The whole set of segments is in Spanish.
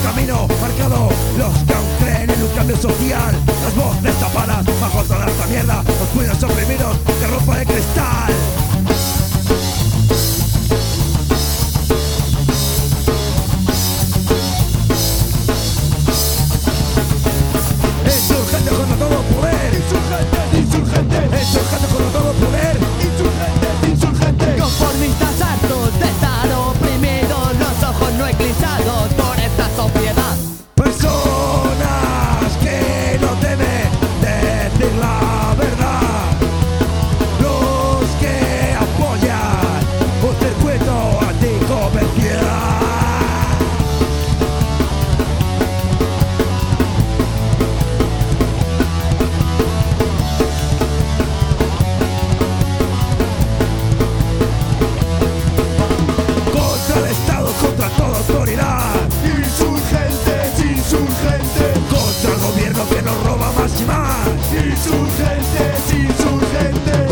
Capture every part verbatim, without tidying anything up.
camino marcado. Los que aún creen en un cambio social, las voces tapadas bajo toda esta mierda, los puños oprimidos que rompan el cristal. Insurgente contra todo poder, insurgente, insurgente, insurgente contra todo poder, insurgente, insurgente. Conformistas hartos de estar oprimidos, los ojos no eclipsados por esta sociedad. Personas que no temen decir la verdad, los que apoyan un circuito anticomercial. Contra el Estado, contra toda autoridad. Insurgentes, insurgentes. Contra el gobierno que nos roba más y más. Insurgentes, insurgentes.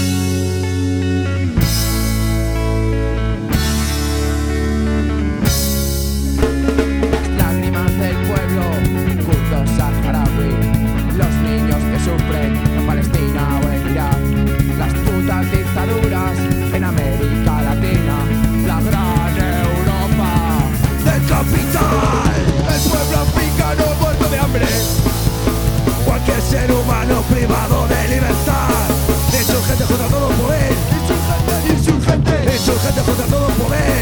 Lágrimas del pueblo, kurdo saharaui, los niños que sufren en Palestina o en Irak, las putas dictaduras en América Latina, la gran Europa. Del capital, el pueblo africano muerto de hambre, cualquier ser humano privado de libertad. Insurgente contra todo poder, insurgente, insurgente, insurgente contra todo poder.